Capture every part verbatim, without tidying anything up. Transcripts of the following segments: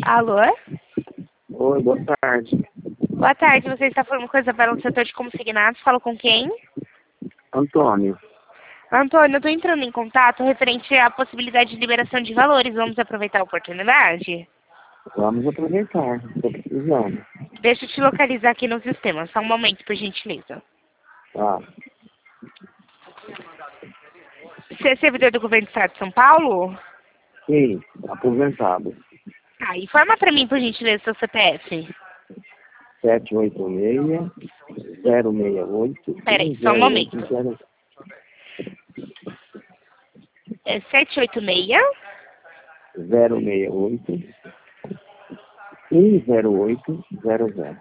Alô? Oi, boa tarde. Boa tarde, você está falando coisa para o setor de consignados? Falo com quem? Antônio. Antônio, eu estou entrando em contato referente à possibilidade de liberação de valores. Vamos aproveitar a oportunidade? Vamos aproveitar, estou precisando. Deixa eu te localizar aqui no sistema. Só um momento, por gentileza. Tá. Você é servidor do governo do estado de São Paulo? Sim, aposentado. Ah, informa para mim, por gentileza, seu C P F. sete oito seis, zero seis oito. Peraí, só um momento. É sete oito seis? zero seis oito, um zero oito zero zero.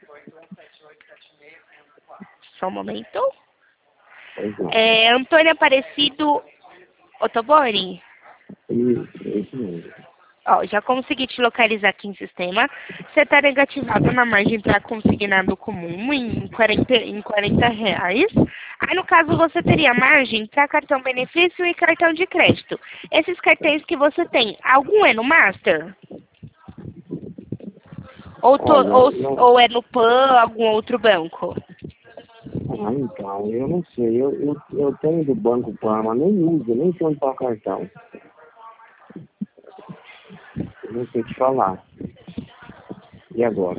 Só um momento. Pois não. É Antônio Aparecido Otobori? Isso, isso mesmo. Ó, já consegui te localizar aqui em sistema. Você está negativado na margem para consignado comum em quarenta, em quarenta reais. Aí, no caso, você teria margem para cartão benefício e cartão de crédito. Esses cartões que você tem, algum é no Master? Ou, to, Olha, ou, não... ou é no Pan, algum outro banco? Ah, então, eu não sei. Eu, eu, eu tenho do Banco Pan, mas nem uso, nem sei onde está o cartão. Eu não sei te falar. E agora?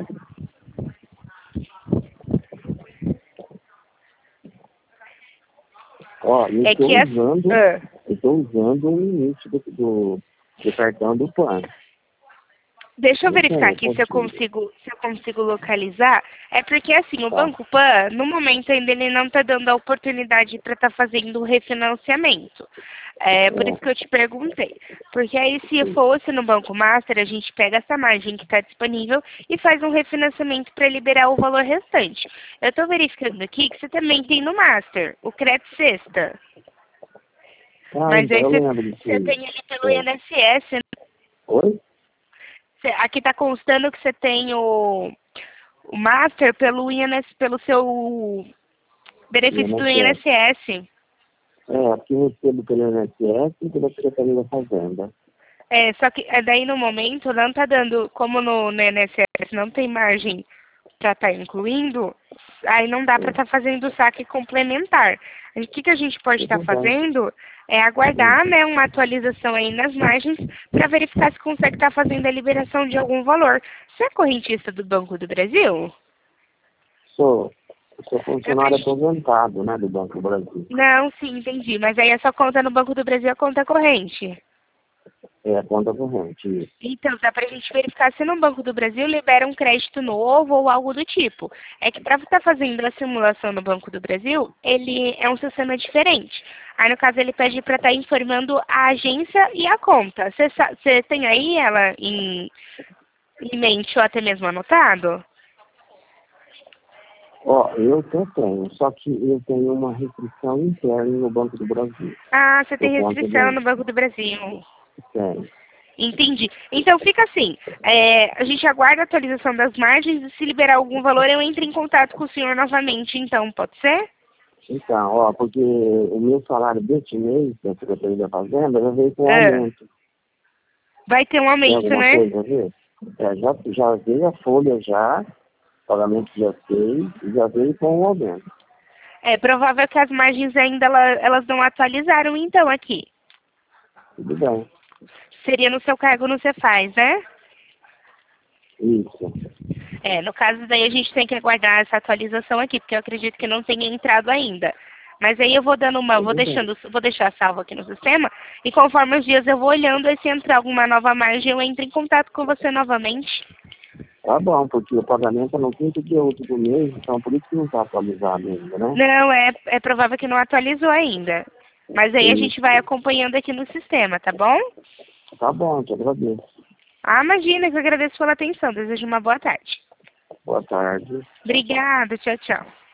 Ó, eu É estou que é... usando, Ah. eu estou usando o limite do, do, do cartão do Pan. Deixa eu Não verificar tenho, aqui se eu consigo. consigo, se eu consigo localizar. É porque assim, o Tá. Banco Pan, no momento ainda ele não está dando a oportunidade para estar fazendo o refinanciamento. É por isso que eu te perguntei. Porque aí se Sim. fosse no Banco Master, a gente pega essa margem que está disponível e faz um refinanciamento para liberar o valor restante. Eu estou verificando aqui que você também tem no Master, o Crédito Sexta. Ah, Mas então aí eu você, lembro disso você aí. tem ele pelo É. I N S S, né? Oi? Cê- Aqui está constando que você tem o, o Master pelo I N S, pelo seu benefício do I N S S. I N S S. É, aqui eu recebo pelo I N S S e pela Secretaria da Fazenda. É, só que é, daí no momento não está dando, como no, no I N S S não tem margem para estar incluindo, aí não dá para É. estar fazendo o saque complementar. O que, que a gente pode estar Tudo bem. fazendo é Hum. aguardar, né, uma atualização aí nas margens para verificar se consegue estar fazendo a liberação de algum valor. Você é correntista do Banco do Brasil? Sou, sou Eu funcionário preciso- aposentado, né, do Banco do Brasil. Não, sim, entendi. Mas aí a sua conta no Banco do Brasil é conta corrente. É a conta corrente, isso. Então, dá pra gente verificar se no Banco do Brasil libera um crédito novo ou algo do tipo. É que para estar fazendo a simulação no Banco do Brasil, ele é um sistema diferente. Aí, no caso, ele pede para estar informando a agência e a conta. Você tem aí ela em, em mente ou até mesmo anotado? Ó, eu até tenho, só que eu tenho uma restrição interna no Banco do Brasil. Ah, você tem Por conta restrição do... no Banco do Brasil. Tenho. Entendi. Então fica assim, é, a gente aguarda a atualização das margens e se liberar algum valor eu entro em contato com o senhor novamente, então, pode ser? Então, ó, porque o meu salário deste mês, da Secretaria da Fazenda, já veio com um Ah, aumento. vai ter um Tem aumento, alguma né? coisa a ver? É, já, já veio a folha já, pagamento dia seis, e já veio com um aumento. É provável que as margens ainda ela- elas não atualizaram então aqui. Tudo bem. Seria no seu cargo no Cefaz, né? Isso. É, no caso daí a gente tem que aguardar essa atualização aqui, porque eu acredito que não tenha entrado ainda. Mas aí eu vou dando uma, vou Tudo bem. deixando, vou deixar salvo aqui no sistema, e conforme os dias eu vou olhando, e se entrar alguma nova margem, eu entro em contato com você novamente. Tá bom, porque o pagamento é no quinto dia útil do mês, então por isso que não está atualizado ainda, né? Não, é, é provável que não atualizou ainda. Mas aí a gente vai Isso. acompanhando aqui no sistema, tá bom? Tá bom, te agradeço. Ah, imagina, que eu agradeço pela atenção. Desejo uma boa tarde. Boa tarde. Tchau, tchau. Obrigada, tchau, tchau.